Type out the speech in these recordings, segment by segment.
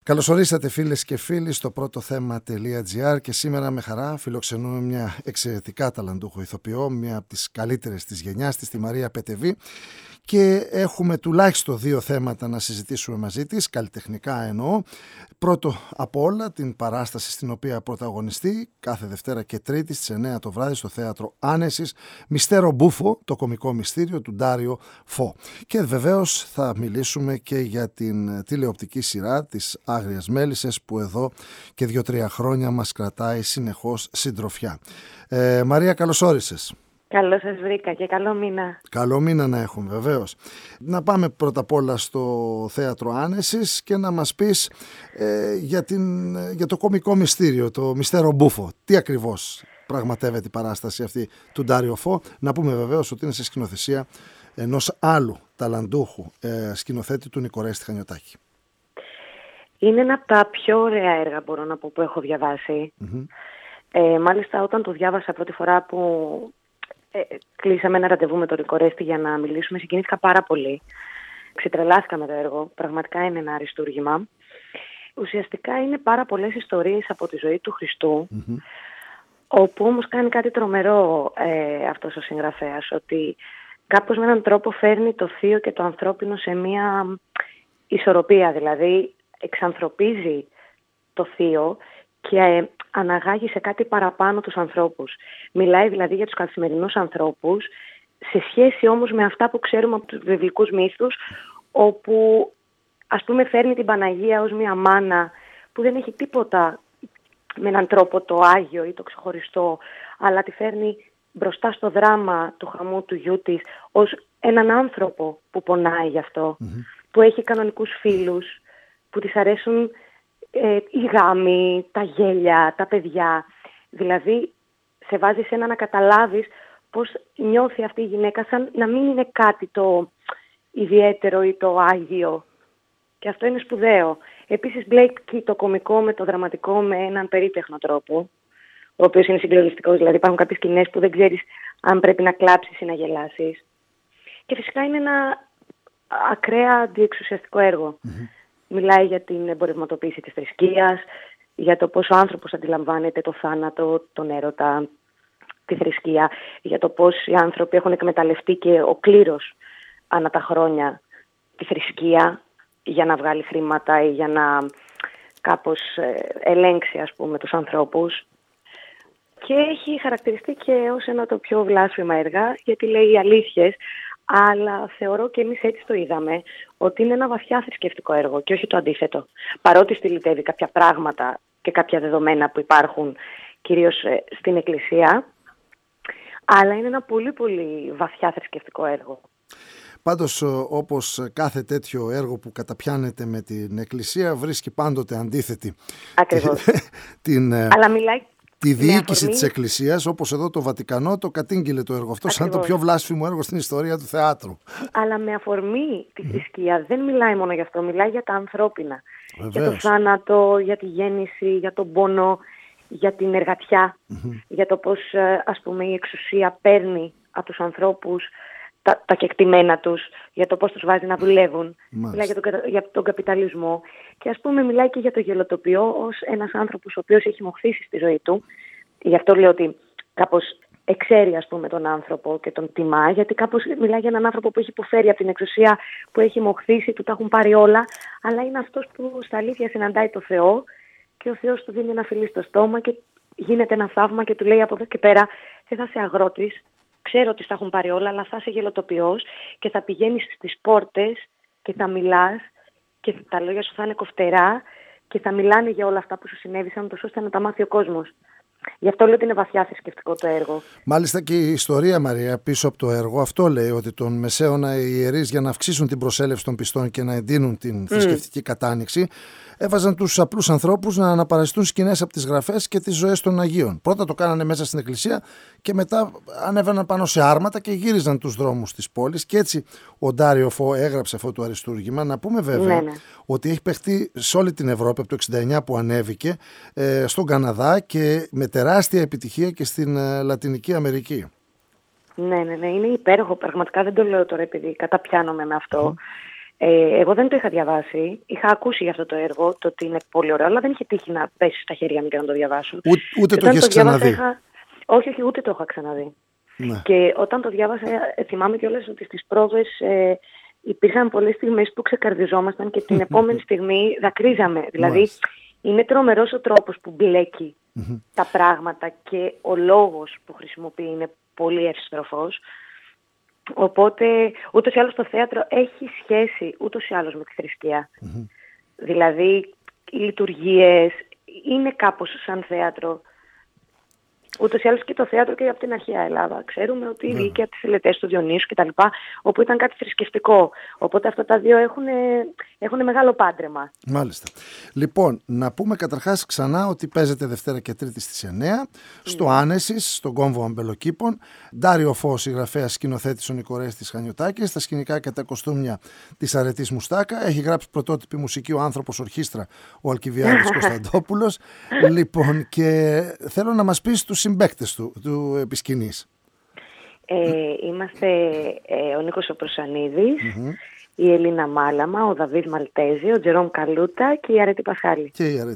Καλώς ορίσατε φίλες και φίλοι στο πρώτο θέμα.gr και σήμερα με χαρά φιλοξενούμε μια εξαιρετικά ταλαντούχο ηθοποιό, μια από τις καλύτερες της γενιάς της, τη Μαρία Πετεβή, και έχουμε τουλάχιστον δύο θέματα να συζητήσουμε μαζί της, καλλιτεχνικά εννοώ. Πρώτο από όλα την παράσταση στην οποία πρωταγωνιστεί κάθε Δευτέρα και Τρίτη στις 9 το βράδυ στο Θέατρο Άνεσης, Μυστέρο Μπούφο, το κωμικό μυστήριο του Ντάριο Φω. Και βεβαίως θα μιλήσουμε και για την τηλεοπτική σειρά της Άγριας Μέλισσες που εδώ και 2-3 χρόνια μας κρατάει συνεχώς συντροφιά. Μαρία, καλώς όρισες. Καλώς σας βρήκα και καλό μήνα. Καλό μήνα να έχουμε, βεβαίως. Να πάμε πρώτα απ' όλα στο Θέατρο Άνεσης και να μας πεις για το κωμικό μυστήριο, το Μυστέρο Μπούφο. Τι ακριβώς πραγματεύεται η παράσταση αυτή του Ντάριο Φω? Να πούμε βεβαίως ότι είναι σε σκηνοθεσία ενός άλλου ταλαντούχου σκηνοθέτη, του Νικορέστη Χανιωτάκη. Είναι ένα από τα πιο ωραία έργα, μπορώ να πω, που έχω διαβάσει. Μάλιστα όταν το διάβασα πρώτη φορά που κλείσαμε ένα ραντεβού με τον Νικορέστη για να μιλήσουμε, συγκινήθηκα πάρα πολύ. Ξετρελάθηκα με το έργο. Πραγματικά είναι ένα αριστούργημα. Ουσιαστικά είναι πάρα πολλές ιστορίες από τη ζωή του Χριστού, όπου όμως κάνει κάτι τρομερό αυτός ο συγγραφέας, ότι κάπως με έναν τρόπο φέρνει το θείο και το ανθρώπινο σε μια ισορροπία, δηλαδή εξανθρωπίζει το θείο και αναγάγει σε κάτι παραπάνω τους ανθρώπους. Μιλάει δηλαδή για τους καθημερινούς ανθρώπους, σε σχέση όμως με αυτά που ξέρουμε από τους βιβλικούς μύθους, όπου ας πούμε φέρνει την Παναγία ως μια μάνα που δεν έχει τίποτα με έναν τρόπο το άγιο ή το ξεχωριστό, αλλά τη φέρνει μπροστά στο δράμα του χαμού του γιού της ως έναν άνθρωπο που πονάει γι' αυτό, που έχει κανονικούς φίλους, που της αρέσουν οι γάμοι, τα γέλια, τα παιδιά. Δηλαδή σε βάζει σε ένα να καταλάβεις πώς νιώθει αυτή η γυναίκα, σαν να μην είναι κάτι το ιδιαίτερο ή το άγιο. Και αυτό είναι σπουδαίο. Επίσης μπλέκει το κωμικό με το δραματικό με έναν περίτεχνο τρόπο, ο οποίος είναι συγκλονιστικός. Δηλαδή υπάρχουν κάποιες σκηνές που δεν ξέρεις αν πρέπει να κλάψεις ή να γελάσεις. Και φυσικά είναι ένα ακραία αντιεξουσιαστικό έργο. Μιλάει για την εμπορευματοποίηση της θρησκείας, για το πώς ο άνθρωπος αντιλαμβάνεται το θάνατο, τον έρωτα, τη θρησκεία, για το πώς οι άνθρωποι έχουν εκμεταλλευτεί και ο κλήρος ανά τα χρόνια τη θρησκεία για να βγάλει χρήματα ή για να κάπως ελέγξει, ας πούμε, τους ανθρώπους. Και έχει χαρακτηριστεί και ως ένα το πιο βλάσφημα έργα, γιατί λέει αλήθειες, αλλά θεωρώ και εμείς έτσι το είδαμε, ότι είναι ένα βαθιά θρησκευτικό έργο και όχι το αντίθετο. Παρότι στυλιτεύει κάποια πράγματα και κάποια δεδομένα που υπάρχουν κυρίως στην Εκκλησία, αλλά είναι ένα πολύ πολύ βαθιά θρησκευτικό έργο. Πάντως, όπως κάθε τέτοιο έργο που καταπιάνεται με την Εκκλησία, βρίσκει πάντοτε αντίθετη αλλά μιλάει τη διοίκηση της Εκκλησίας, όπως εδώ το Βατικανό το κατήγγειλε το έργο αυτό σαν το πιο βλάσφημο έργο στην ιστορία του θεάτρου. Αλλά με αφορμή τη θρησκεία δεν μιλάει μόνο γι' αυτό, μιλάει για τα ανθρώπινα. Βεβαίως. Για το θάνατο, για τη γέννηση, για τον πόνο, για την εργατιά, για το πώς ας πούμε η εξουσία παίρνει από τους ανθρώπους τα κεκτημένα τους, για το πώς τους βάζει να δουλεύουν. Μιλάει για τον καπιταλισμό και ας πούμε μιλάει και για το γελοτοπιό ως ένας άνθρωπος ο οποίος έχει μοχθήσει στη ζωή του. Γι' αυτό λέω ότι κάπως εξαίρει, ας πούμε, τον άνθρωπο και τον τιμά, γιατί κάπως μιλάει για έναν άνθρωπο που έχει υποφέρει από την εξουσία, που έχει μοχθήσει, του τα έχουν πάρει όλα, αλλά είναι αυτός που στα αλήθεια συναντάει το Θεό και ο Θεός του δίνει ένα φιλί στο στόμα και γίνεται ένα θαύμα και του λέει από εδώ και πέρα δεν θα είσαι αγρότης. Ξέρω ότι στα έχουν πάρει όλα, αλλά θα είσαι γελοτοπιός και θα πηγαίνεις στις πόρτες και θα μιλάς και τα λόγια σου θα είναι κοφτερά και θα μιλάνε για όλα αυτά που σου συνέβησαν, τόσο ώστε να τα μάθει ο κόσμος. Γι' αυτό λέω ότι είναι βαθιά θρησκευτικό το έργο. Μάλιστα και η ιστορία, Μαρία, πίσω από το έργο αυτό λέει ότι τον Μεσαίωνα οι ιερείς για να αυξήσουν την προσέλευση των πιστών και να εντείνουν την θρησκευτική κατάνοιξη έβαζαν τους απλούς ανθρώπους να αναπαραστούν σκηνές από τις γραφές και τις ζωές των Αγίων. Πρώτα το κάνανε μέσα στην εκκλησία και μετά ανέβαιναν πάνω σε άρματα και γύριζαν τους δρόμους της πόλης. Και έτσι ο Ντάριο Φω έγραψε αυτό το αριστούργημα. Να πούμε βέβαια ότι έχει παιχτεί σε όλη την Ευρώπη από το 1969 που ανέβηκε, στον Καναδά και με τεράστια επιτυχία και στην Λατινική Αμερική. Ναι, είναι υπέροχο. Πραγματικά δεν το λέω τώρα επειδή καταπιάνομαι με αυτό. Εγώ δεν το είχα διαβάσει. Είχα ακούσει για αυτό το έργο, το ότι είναι πολύ ωραίο, αλλά δεν είχε τύχει να πέσει στα χέρια μου και να το διαβάσω. Ούτε το έχεις ξαναδεί? Όχι, ούτε το είχα ξαναδεί. Ναι. Και όταν το διάβασα, θυμάμαι κιόλας ότι στις πρόβες υπήρχαν πολλές στιγμές που ξεκαρδιζόμασταν και την επόμενη στιγμή δακρύζαμε. Δηλαδή, είναι τρομερός ο τρόπος που μπλέκει τα πράγματα και ο λόγος που χρησιμοποιεί είναι πολύ ευστροφός. Οπότε, ούτως ή άλλως το θέατρο έχει σχέση ούτως ή άλλως με τη θρησκεία. Δηλαδή, οι λειτουργίες είναι κάπως σαν θέατρο. Ούτως ή άλλως και το θέατρο και από την αρχαία Ελλάδα. Ξέρουμε ότι βγήκε από τις τελετές του Διονύσου κτλ. Όπου ήταν κάτι θρησκευτικό. Οπότε αυτά τα δύο έχουν μεγάλο πάντρεμα. Μάλιστα. Λοιπόν, να πούμε καταρχάς ξανά ότι παίζεται Δευτέρα και Τρίτη στις 9 στο Άνεσης, στον κόμβο Αμπελοκήπων. Ντάριο Φως, συγγραφέας, σκηνοθέτης ο Νικορέστης Χανιωτάκης. Στα σκηνικά και τα κοστούμια της Αρετής Μουστάκα. Έχει γράψει πρωτότυπη μουσική ο άνθρωπος ορχήστρα, ο Αλκιβιάδης Κωνσταντόπουλος. Λοιπόν, και θέλω να μας πεις τους συμπαίκτες του επισκηνής. Είμαστε ο Νίκος ο Προσανίδης, η Ελίνα Μάλαμα, ο Δαβίδ Μαλτέζη, ο Τζερόμ Καλούτα και η Αρετή Πασχάλη.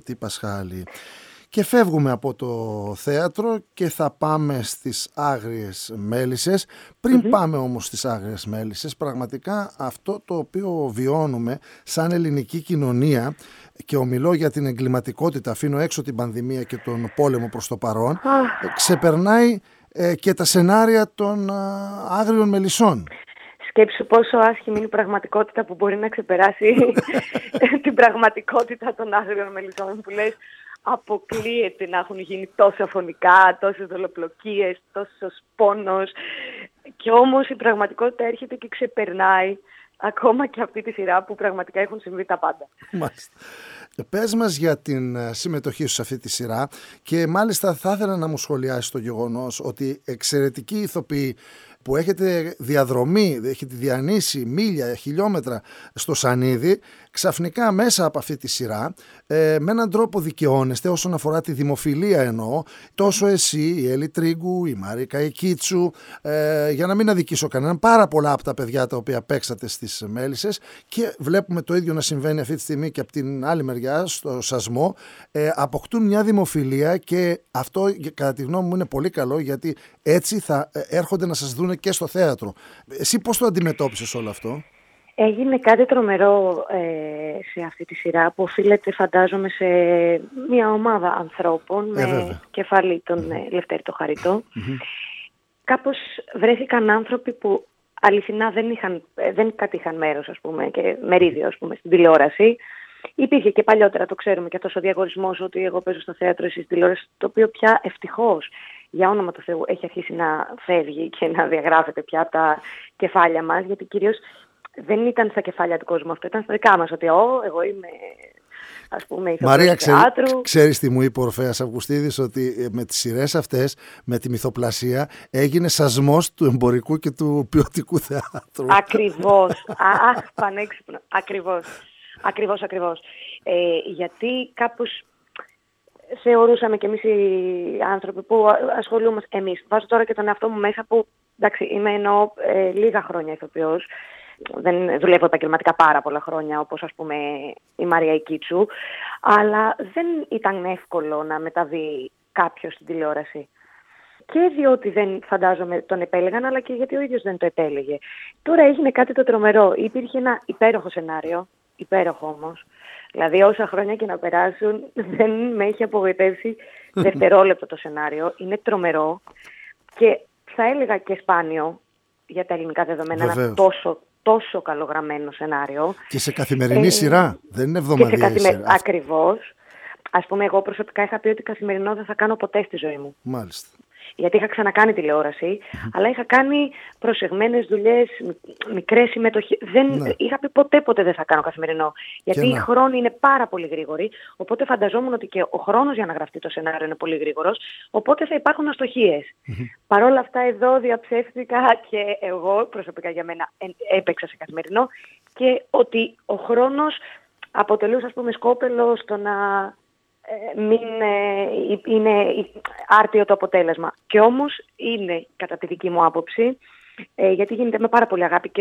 Και φεύγουμε από το θέατρο και θα πάμε στις Άγριες Μέλισσες. Πριν πάμε όμως στις Άγριες Μέλισσες, πραγματικά αυτό το οποίο βιώνουμε σαν ελληνική κοινωνία, και ομιλώ για την εγκληματικότητα, αφήνω έξω την πανδημία και τον πόλεμο προς το παρόν, ξεπερνάει και τα σενάρια των Άγριων Μελισσών. Σκέψου πόσο άσχημη είναι η πραγματικότητα που μπορεί να ξεπεράσει την πραγματικότητα των Άγριων Μελισσών, που λες αποκλείεται να έχουν γίνει τόσα φωνικά, τόσες δολοπλοκίες, τόσος πόνος, και όμως η πραγματικότητα έρχεται και ξεπερνάει ακόμα και αυτή τη σειρά που πραγματικά έχουν συμβεί τα πάντα. Μάλιστα. Πες μας για την συμμετοχή σου σε αυτή τη σειρά, και μάλιστα θα ήθελα να μου σχολιάσεις το γεγονός ότι εξαιρετικοί ηθοποιοί που έχετε διαδρομή, έχετε διανύσει μίλια, χιλιόμετρα στο σανίδι, ξαφνικά μέσα από αυτή τη σειρά με έναν τρόπο δικαιώνεστε όσον αφορά τη δημοφιλία, εννοώ, τόσο εσύ, η Έλλη Τρίγκου, η Μαρίκα η Κίτσου, για να μην αδικήσω κανέναν, πάρα πολλά από τα παιδιά τα οποία παίξατε στις Μέλισσες, και βλέπουμε το ίδιο να συμβαίνει αυτή τη στιγμή και από την άλλη μεριά στο Σασμό, αποκτούν μια δημοφιλία, και αυτό κατά τη γνώμη μου είναι πολύ καλό, γιατί έτσι θα έρχονται να σας δούνε και στο θέατρο. Εσύ πώς το αντιμετώπισες όλο αυτό? Έγινε κάτι τρομερό σε αυτή τη σειρά, που οφείλεται, φαντάζομαι, σε μια ομάδα ανθρώπων με κεφάλι τον Λευτέρη το Χαριτό. Κάπως βρέθηκαν άνθρωποι που αληθινά δεν κατήχαν μέρος, ας πούμε, και μερίδιο, ας πούμε, στην τηλεόραση. Υπήρχε και παλιότερα, το ξέρουμε, και αυτός ο διαγωνισμός ότι εγώ παίζω στο θέατρο, εσύ στην τηλεόραση, το οποίο πια ευτυχώς, για όνομα του Θεού, έχει αρχίσει να φεύγει και να διαγράφεται πια από τα κεφάλια μας, γιατί κυρίως δεν ήταν στα κεφάλια του κόσμου αυτό, ήταν στα δικά μας, ότι εγώ είμαι, ας πούμε, ηθοποιός θεάτρου. Ξέρεις τι μου είπε ο Ορφέας Αυγουστίδης? Ότι με τις σειρές αυτές, με τη μυθοπλασία, έγινε σασμός του εμπορικού και του ποιοτικού θεάτρου. Ακριβώς. Αχ, πανέξυπνο. Ακριβώς. Γιατί κάπως θεωρούσαμε κι εμείς οι άνθρωποι που ασχολούμαστε, εμείς, βάζω τώρα και τον εαυτό μου μέσα, που εντάξει, είμαι λίγα χρόνια ηθοποιός, δεν δουλεύω επαγγελματικά πάρα πολλά χρόνια, όπως ας πούμε η Μαρία η Κίτσου, αλλά δεν ήταν εύκολο να μεταβεί κάποιος στην τηλεόραση. Και διότι δεν, φαντάζομαι, τον επέλεγαν, αλλά και γιατί ο ίδιος δεν το επέλεγε. Τώρα έγινε κάτι το τρομερό. Υπήρχε ένα υπέροχο σενάριο, υπέροχο όμως. Δηλαδή όσα χρόνια και να περάσουν, δεν με έχει απογοητεύσει δευτερόλεπτο το σενάριο. Είναι τρομερό και θα έλεγα και σπάνιο για τα ελληνικά δεδομένα. Ένα τόσο καλογραμμένο σενάριο. Και σε καθημερινή σειρά, δεν είναι εβδομαδιαία σειρά. Ακριβώς. Ας πούμε, εγώ προσωπικά είχα πει ότι καθημερινό δεν θα κάνω ποτέ στη ζωή μου. Μάλιστα. Γιατί είχα ξανακάνει τηλεόραση, αλλά είχα κάνει προσεγμένες δουλειές, μικρές συμμετοχές. Είχα πει ποτέ δεν θα κάνω καθημερινό. Γιατί οι χρόνοι είναι πάρα πολύ γρήγοροι, οπότε φανταζόμουν ότι και ο χρόνος για να γραφτεί το σενάριο είναι πολύ γρήγορος, οπότε θα υπάρχουν αστοχίες. Παρ' όλα αυτά εδώ διαψεύστηκα και εγώ προσωπικά για μένα έπαιξα σε καθημερινό, και ότι ο χρόνος αποτελούσε, ας πούμε, σκόπελο στο να μην είναι άρτιο το αποτέλεσμα. Και όμως είναι, κατά τη δική μου άποψη, γιατί γίνεται με πάρα πολύ αγάπη, και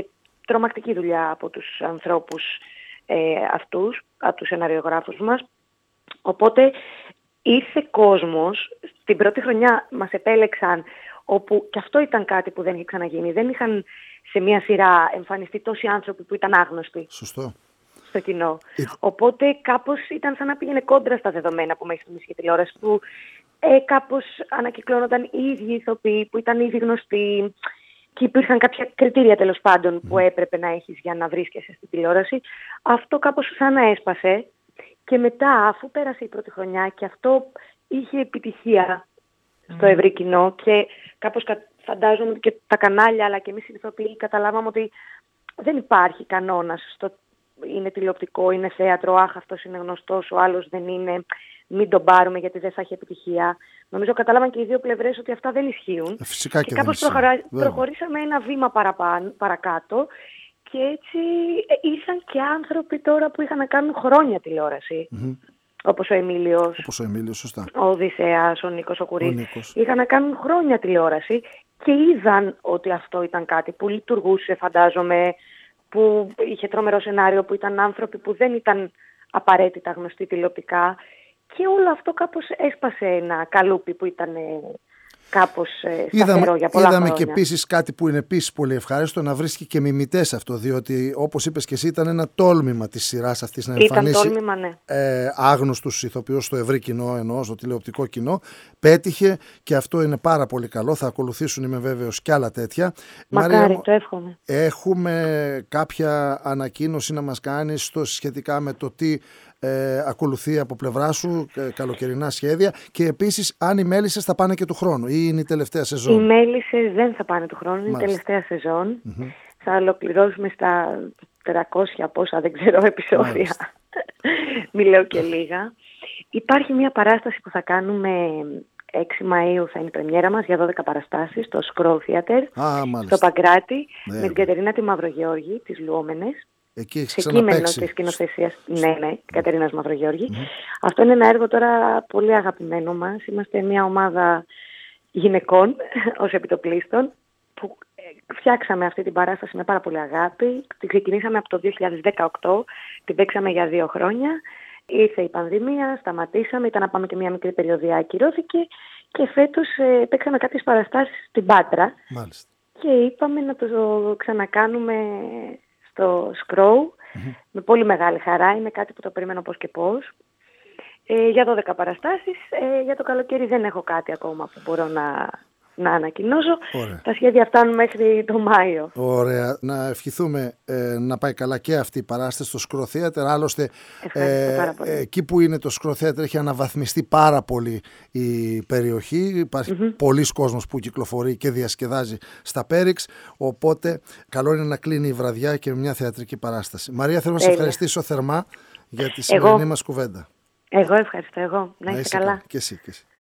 τρομακτική δουλειά από τους ανθρώπους αυτούς, από τους σεναριογράφους μας. Οπότε ήρθε κόσμος, την πρώτη χρονιά μας επέλεξαν, όπου και αυτό ήταν κάτι που δεν είχε ξαναγίνει. Δεν είχαν σε μια σειρά εμφανιστεί τόσοι άνθρωποι που ήταν άγνωστοι. Σωστό. Στο κοινό. Οπότε κάπως ήταν σαν να πήγαινε κόντρα στα δεδομένα που μέχρι στιγμής είχε τηλεόραση, που κάπως ανακυκλώνονταν οι ίδιοι ηθοποιοί που ήταν ήδη γνωστοί και υπήρχαν κάποια κριτήρια τέλος πάντων που έπρεπε να έχεις για να βρίσκεσαι στην τηλεόραση. Αυτό κάπως σαν να έσπασε και μετά, αφού πέρασε η πρώτη χρονιά και αυτό είχε επιτυχία στο ευρύ κοινό και κάπως φαντάζομαι ότι και τα κανάλια αλλά και εμείς οι ηθοποιοί καταλάβαμε ότι δεν υπάρχει κανόνας στο είναι τηλεοπτικό, είναι θέατρο, αχ αυτός είναι γνωστός, ο άλλος δεν είναι, μην τον πάρουμε γιατί δεν θα έχει επιτυχία. Νομίζω καταλάβαν και οι δύο πλευρές ότι αυτά δεν ισχύουν. Φυσικά και κάπως προχωρήσαμε ένα βήμα παρακάτω και έτσι ήρθαν και άνθρωποι τώρα που είχαν να κάνουν χρόνια τηλεόραση. Όπως ο Εμίλιος. Όπως ο Εμίλιος, σωστά. Ο Οδυσσέας, ο Νίκος ο Κουρής. Είχαν να κάνουν χρόνια τηλεόραση και είδαν ότι αυτό ήταν κάτι που λειτουργούσε, φαντάζομαι, που είχε τρομερό σενάριο, που ήταν άνθρωποι που δεν ήταν απαραίτητα γνωστοί τηλεοπτικά και όλο αυτό κάπως έσπασε ένα καλούπι που ήταν κάπως σταθερό για πολλά χρόνια. Είδαμε και επίσης κάτι που είναι επίσης πολύ ευχάριστο, να βρίσκει και μιμητές αυτό, διότι όπως είπες και εσύ ήταν ένα τόλμημα της σειράς αυτής να εμφανίσει άγνωστους ηθοποιούς στο ευρύ κοινό, εννοώ στο τηλεοπτικό κοινό. Πέτυχε και αυτό είναι πάρα πολύ καλό, θα ακολουθήσουν είμαι βέβαιος κι άλλα τέτοια. Μακάρι, Μαρία, το εύχομαι. Έχουμε κάποια ανακοίνωση να μας κάνεις σχετικά με το τι ακολουθεί από πλευρά σου, καλοκαιρινά σχέδια και επίσης αν οι Μέλισσες θα πάνε και του χρόνου ή είναι η τελευταία σεζόν? Οι Μέλισσες δεν θα πάνε του χρόνου, είναι η τελευταία σεζόν. Θα ολοκληρώσουμε στα 300 πόσα δεν ξέρω επεισόδια. Μη λέω και λίγα. Υπάρχει μια παράσταση που θα κάνουμε 6 Μαΐου, θα είναι η πρεμιέρα μας για 12 παραστάσεις στο Scroll Theater στο Παγκράτη με την Κατερίνα τη Μαυρογεώργη, τις Λουόμενες. Εκεί έχεις σε κείμενο της σκηνοθεσίας, Κατερίνα Μαυρογεώργη. Αυτό είναι ένα έργο τώρα πολύ αγαπημένο μας. Είμαστε μια ομάδα γυναικών ως επιτοπλίστων που φτιάξαμε αυτή την παράσταση με πάρα πολύ αγάπη. Την ξεκινήσαμε από το 2018, την παίξαμε για 2 χρόνια. Ήρθε η πανδημία, σταματήσαμε, ήταν να πάμε και μια μικρή περιοδία, ακυρώθηκε και φέτος παίξαμε κάποιες παραστάσεις στην Πάτρα. Μάλιστα. Και είπαμε να το ξανακάνουμε στο Scroll, με πολύ μεγάλη χαρά, είναι κάτι που το περίμενα πώς και πώς. Για 12 παραστάσεις, για το καλοκαίρι δεν έχω κάτι ακόμα που μπορώ να ανακοινώσω. Ωραία. Τα σχέδια φτάνουν μέχρι το Μάιο. Ωραία. Να ευχηθούμε να πάει καλά και αυτή η παράσταση στο Scroll Theater. Άλλωστε, εκεί που είναι το Scroll Theater έχει αναβαθμιστεί πάρα πολύ η περιοχή. Υπάρχει πολλής κόσμος που κυκλοφορεί και διασκεδάζει στα Πέριξ. Οπότε, καλό είναι να κλείνει η βραδιά και με μια θεατρική παράσταση. Μαρία, θέλω να σε ευχαριστήσω θερμά για τη σημερινή μας κουβέντα. Εγώ ευχαριστώ. Να είστε καλά. Και εσύ.